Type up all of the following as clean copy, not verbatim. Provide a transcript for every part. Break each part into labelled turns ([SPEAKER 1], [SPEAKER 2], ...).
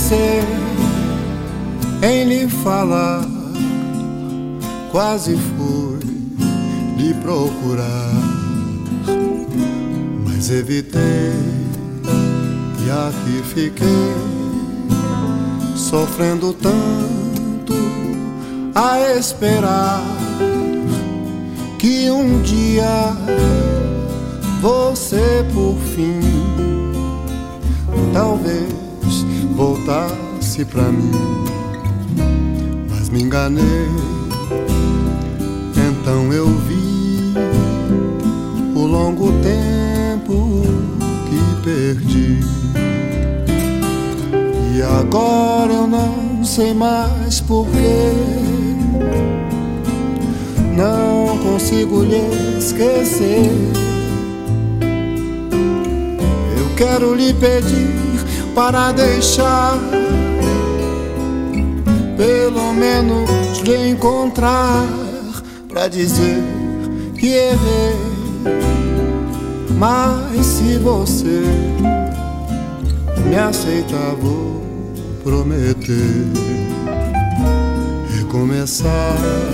[SPEAKER 1] pensei em lhe falar, quase fui lhe procurar, mas evitei e aqui fiquei, sofrendo tanto a esperar que um dia você por fim talvez voltasse pra mim. Mas me enganei, então eu vi o longo tempo que perdi. E agora eu não sei mais porquê, não consigo lhe esquecer. Eu quero lhe pedir para deixar, pelo menos lhe encontrar, pra dizer que errei. Mas se você me aceitar, vou prometer recomeçar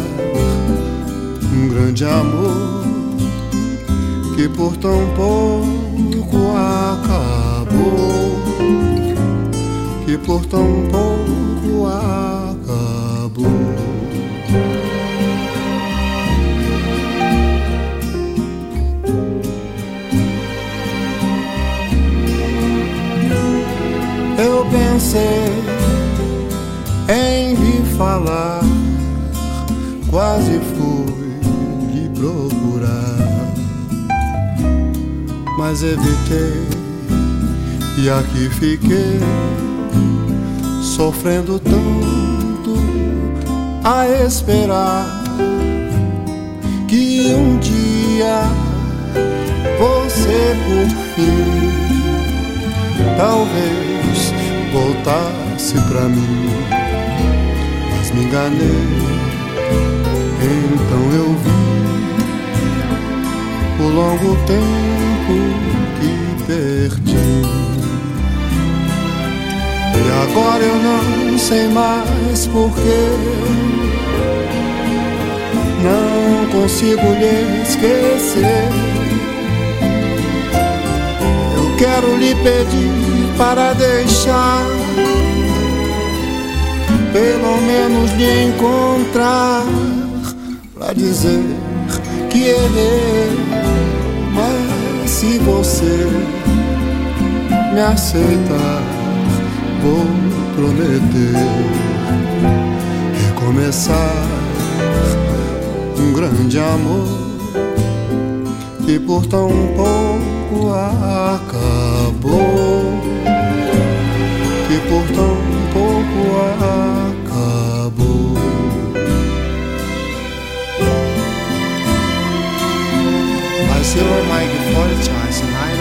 [SPEAKER 1] um grande amor que por tão pouco acabou, que por tão pouco acabou. Eu pensei em lhe falar, quase fui lhe procurar, mas evitei e aqui fiquei, sofrendo tanto a esperar que um dia você por fim talvez voltasse pra mim. Mas me enganei, então eu vi o longo tempo que perdi. E agora eu não sei mais porquê, não consigo lhe esquecer. Eu quero lhe pedir para deixar, pelo menos lhe encontrar, pra dizer que errei. Mas se você me aceitar, vou prometer recomeçar um grande amor que por tão pouco acabou, que por tão pouco acabou.
[SPEAKER 2] I see all my good fortunes and I